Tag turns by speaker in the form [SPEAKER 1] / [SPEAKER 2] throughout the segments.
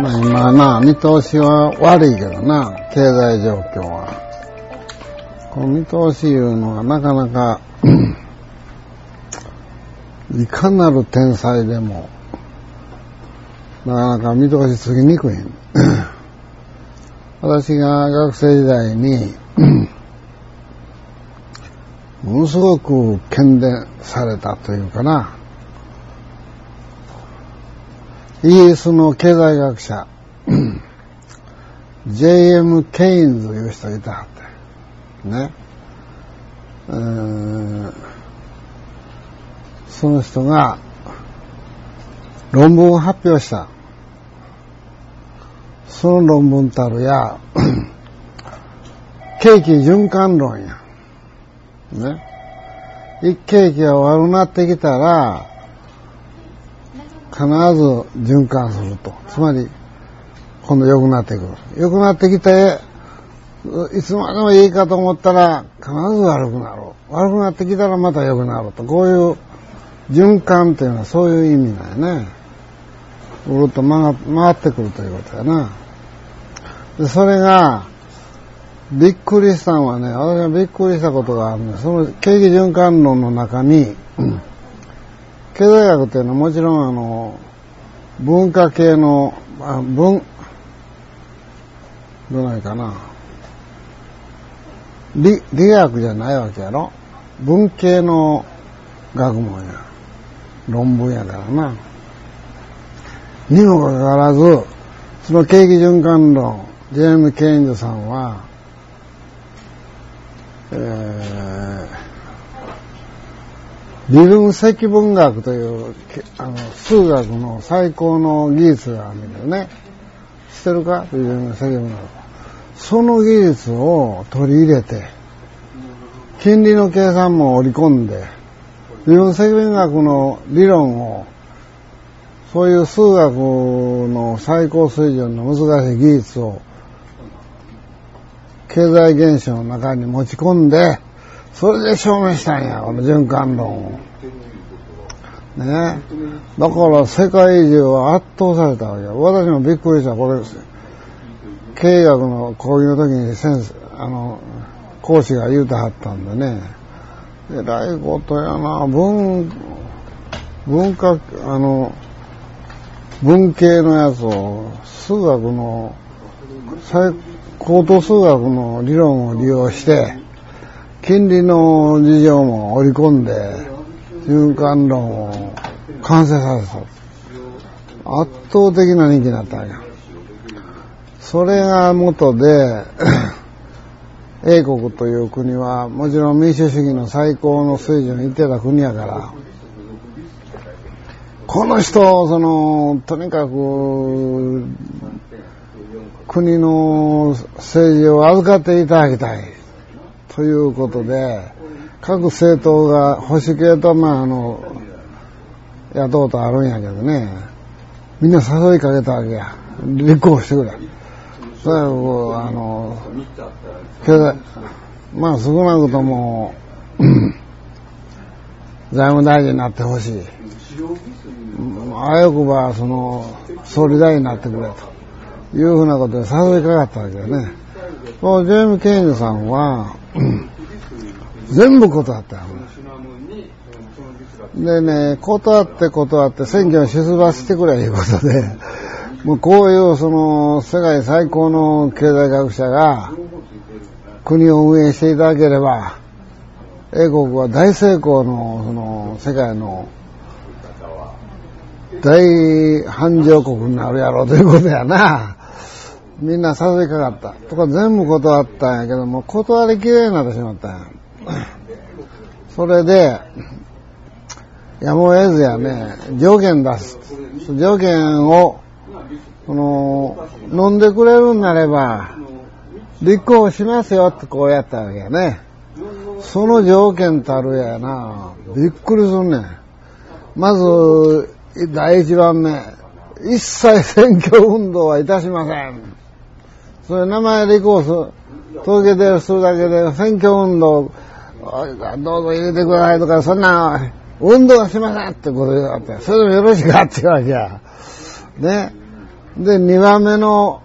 [SPEAKER 1] 今な、見通しは悪いけどな、経済状況は。この見通しいうのはなかなかいかなる天才でもなかなか見通しつきにくい。私が学生時代にものすごく喧伝されたというかな、イギリスの経済学者J.M. ケインズいう人いたはってね、その人が論文を発表した。その論文たるや景気循環論やね。一景気が悪くなってきたら必ず循環すると。つまり今度良くなってくる。良くなってきていつまでもいいかと思ったら必ず悪くなる。悪くなってきたらまた良くなると。こういう循環っていうのはそういう意味だよね。ぐるっと回ってくるということやな。でそれがびっくりしたのはね、私がびっくりしたことがあるんです。その景気循環論の中に、経済学っていうのはもちろん文化系のどないかな、理学じゃないわけやろ。文系の学問や論文やからな。にもかかわらずその景気循環論、ジェーム・ケインズさんは、理論積分学という数学の最高の技術があるんだよね。知ってるか？理論積分学。その技術を取り入れて金利の計算も織り込んで、理論積分学の理論をそういう数学の最高水準の難しい技術を経済現象の中に持ち込んで、それで証明したんや、この循環論を。ね。だから世界中は圧倒されたわけよ。私もびっくりした。これ、経営学の講義の時に講師が言うてはったんでね。えらいことやな。文系のやつを数学の高等数学の理論を利用して金利の事情も織り込んで循環論を完成させた。圧倒的な人気になったわけ。それが元で英国という国はもちろん民主主義の最高の水準に行ってた国やから、この人とにかく国の政治を預かっていただきたいということで、各政党が保守系と野党とあるんやけどね、みんな誘いかけたわけや。立候補してくれ。それを経済少なくとも財務大臣になってほしい。あよくば総理大臣になってくれというふうなことで誘いかかったわけだね。ジェーム・ケインズさんは全部断ったよ。でね、断って選挙に出馬してくれいうことで、もうこういう世界最高の経済学者が国を運営していただければ、英国は大成功の世界の大繁盛国になるやろうということやな。みんな誘いかかった。とか全部断ったんやけども、断りきれになってしまったんや。それで、やむを得ずやね、条件出す。条件を、飲んでくれるんなれば、立候補しますよってこうやったわけやね。その条件たるやな。びっくりすんねん。まず、第一番目、一切選挙運動はいたしません。それ名前立候補届け出するだけで選挙運動どうぞ入れてくださいとか、そんな運動はしませんってことがあって、それでもよろしくかって言うわけや。ね。 で、2番目の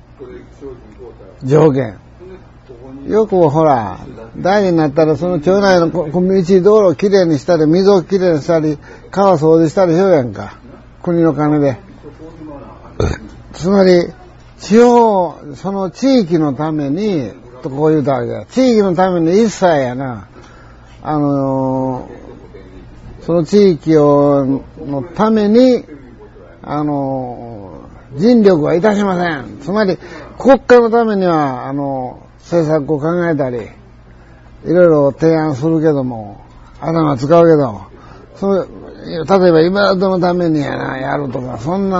[SPEAKER 1] 条件。よくほら、大事になったらその町内の道、道路をきれいにしたり、水をきれいにしたり、川掃除したりしようやんか。国の金で。つまり、その地域のために、とこう言うたわけや。地域のために一切やな、その地域のために、尽力はいたしません。つまり、国家のためには、政策を考えたり、いろいろ提案するけども、頭使うけど、例えば今のためにやるとか、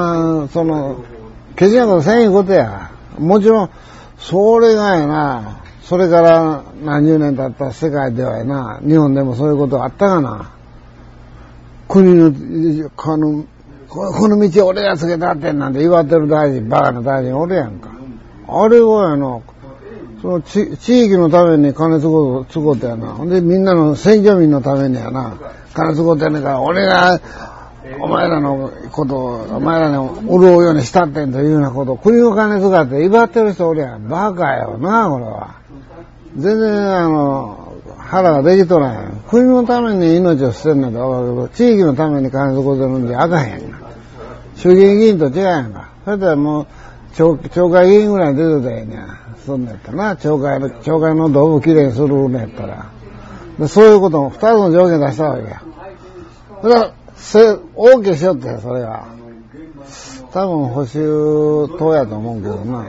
[SPEAKER 1] けじなことせんいうことや。もちろん、それがそれから何十年経った世界では日本でもそういうことあったかな。国の、この道俺がつけたってんなんて言われてる大臣、バカな大臣おるやんか。あれはその地域のために金つこうてやな。ほんでみんなの選挙民のために金つこうてやねんから、俺がお前らのことを、お前らに潤うようにしたってんというようなことを国の金使って威張ってる人おるやん。バカよな、これは。全然腹ができとらんやん。国のために命を捨てんねんとわかるけど、地域のために金使うてるんじゃあかへんが。衆議院議員と違うやんか。それでもう、町会議員ぐらい出てたらええねん。そんなんやったらな。町会の道具きれいにするんやったら。でそういうことも二つの条件出したわけや。それは、OK しよって、それは。多分保守党やと思うけどな。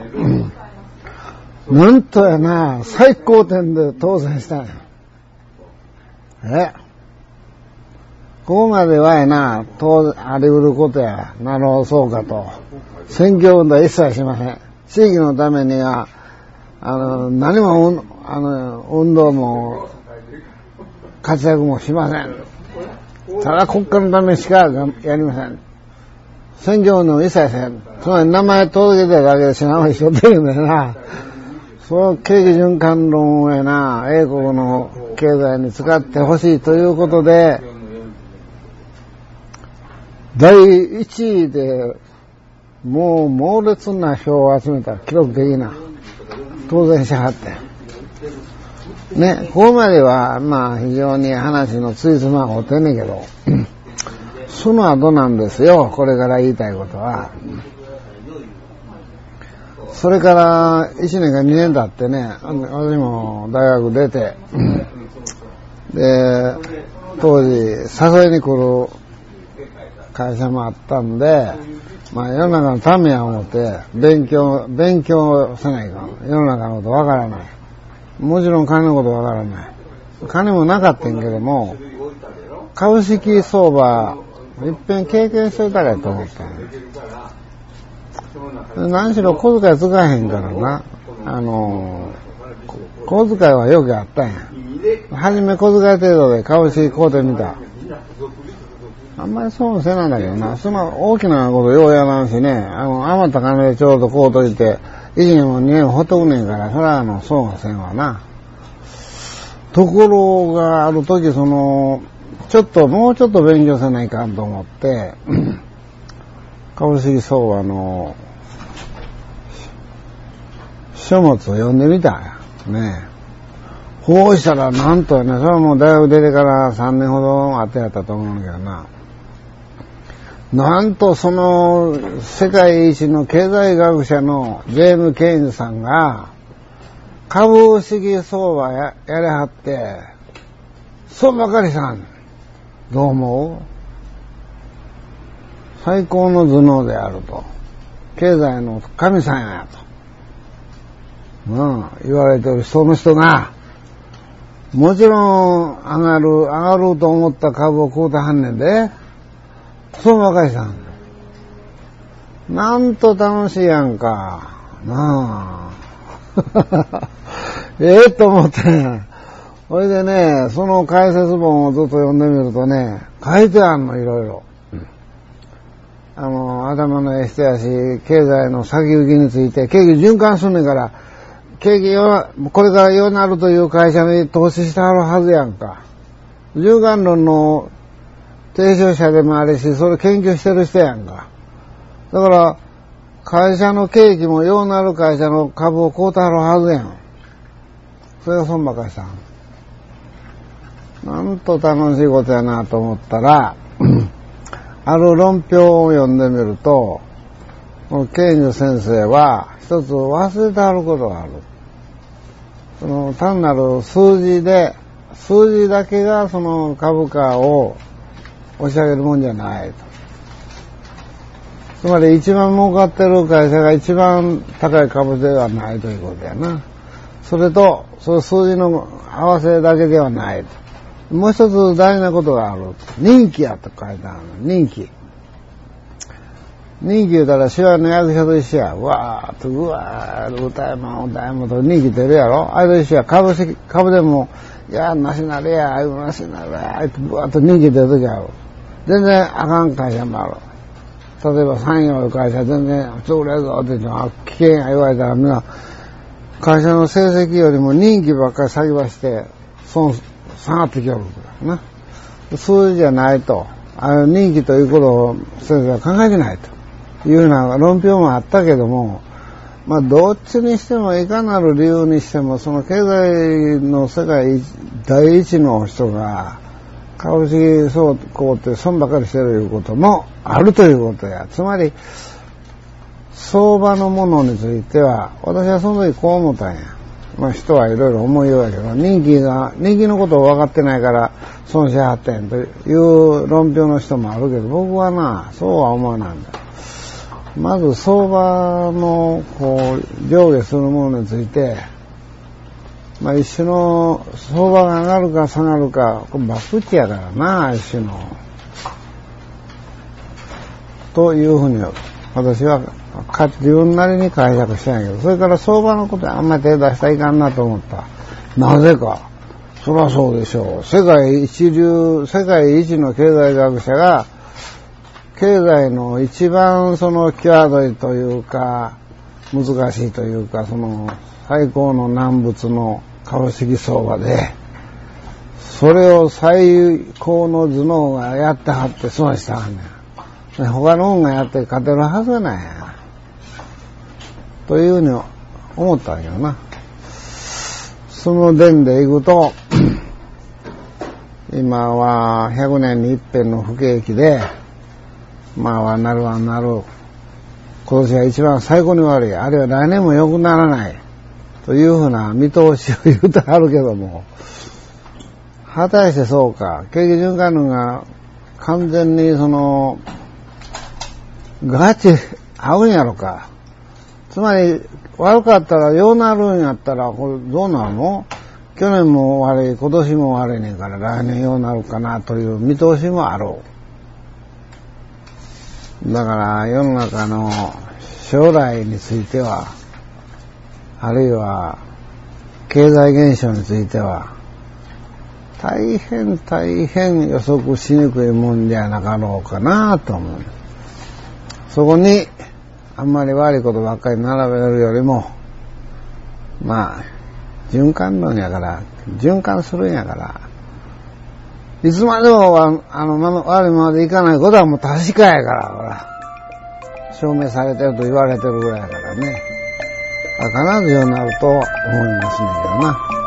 [SPEAKER 1] なんとやな、最高点で当選したんや。ここまではあり得ることや。なるほど、そうかと。選挙運動は一切しません。地域のためには、何も、運動も、活躍もしません。ただ国家のためしかやりません。選挙運動も一切せん。つまり名前届けてるだけで知らない人ってるんだよな。その景気循環論を英国の経済に使ってほしいということで、第1位で、もう猛烈な票を集めた記録的な当選しはって。ね、ここまでは、非常に話のついつまが合ってんねんけど、その後なんですよ、これから言いたいことは。それから1年か2年経ってね、私も大学出て、で、当時誘いに来る会社もあったんで、世の中のためや思って勉強せないかん。世の中のことわからない。もちろん金のことわからない。金もなかったんけども、株式相場、いっぺん経験しといたらと思ったん。何しろ小遣い使えへんからな。小遣いはよくあったんや。はじめ小遣い程度で株式買うてみた。あんまり損せなんだけどな。そんな大きなことようやらんしね。余った金でちょうどこうといて、1年も2年もほっとくねんから、それは損はせんわな。ところがある時もうちょっと勉強せないかんと思って、株式相場の書物を読んでみたんや。ね。こうしたらなんとね、それはもう大学出てから3年ほど後やったと思うんだけどな。なんとその世界一の経済学者のジェーム・ケインズさんが株式相場やりはって、そうばかりさん、どう思う？最高の頭脳であると。経済の神さんやと。言われてるその人が、もちろん上がると思った株を買うたはんねんで、そうばかりさん。なんと楽しいやんか。と思ってね。それでね、その解説本をずっと読んでみるとね、書いてあんの、いろいろ。頭の人やし、経済の先行きについて、景気循環すんねんから、景気これからようなるという会社に投資してはるはずやんか。循環論の提唱者でもあるし、それ研究してる人やんか。だから、 会社の景気もようなる会社の株を買うたはるはずやん。それが損ばかりしたん。なんと楽しいことやなと思ったら、ある論評を読んでみると、このケインズ先生は一つ忘れてはることがある。その単なる数字だけがその株価を押し上げるもんじゃないと。つまり一番儲かってる会社が一番高い株ではないということやな。それと、その数字の合わせだけではないと。もう一つ大事なことがある。人気やと書いてある。人気。人気言うたら手話の役者と一緒や。うわー歌えまんと人気出るやろ。あれと一緒や。株でも、いや、なしなれや、なしなれや、ぶわーっと人気出るときある。全然あかん会社もある。例えば産業の会社全然潰れるぞって言って、危険や言われたらみんな、会社の成績よりも人気ばっかり先走して下がってきよるからな。数字じゃないと、人気ということを先生は考えてないというような論評もあったけども、まあどっちにしてもいかなる理由にしても、その経済の世界第一の人が株式総合って損ばかりしてるいうこともあるということや。つまり相場のものについては、私はその時こう思ったんや。まあ人はいろいろ思いようやけど、人気のことを分かってないから損しはってんという論評の人もあるけど、僕はな、そうは思わないんだ。まず相場の上下するものについて、まあ一種の相場が上がるか下がるか、これバクチやからな、一種の。というふうに私は自分なりに解釈したんやけど、それから相場のことにあんまり手出したらいかんなと思った。なぜか。そりゃそうでしょう。世界一の経済学者が、経済の一番際どいというか、難しいというか、最高の難物の株式相場で、それを最高の頭脳がやってはって損したはんねん。他のもんがやって勝てるはずがないや。というふうに思ったんやな。その伝でいくと、今は100年に一遍の不景気で、まあなる。今年が一番最高に悪い。あるいは来年も良くならない。というふうな見通しを言うてあるけども、果たしてそうか。景気循環論が完全にガチ合うんやろか。つまり悪かったらようなるんやったらこれどうなの？去年も悪い、今年も悪いねんから来年ようなるかなという見通しもあろう。だから世の中の将来については、あるいは経済現象については大変予測しにくいもんじゃなかろうかなと思う。そこにあんまり悪いことばっかり並べるよりも、まあ循環論やから、循環するんやから、いつまでも悪いままでいかないことはもう確かやから、ほら。証明されてると言われてるぐらいやからね。必ずようになると思いますねんけどな。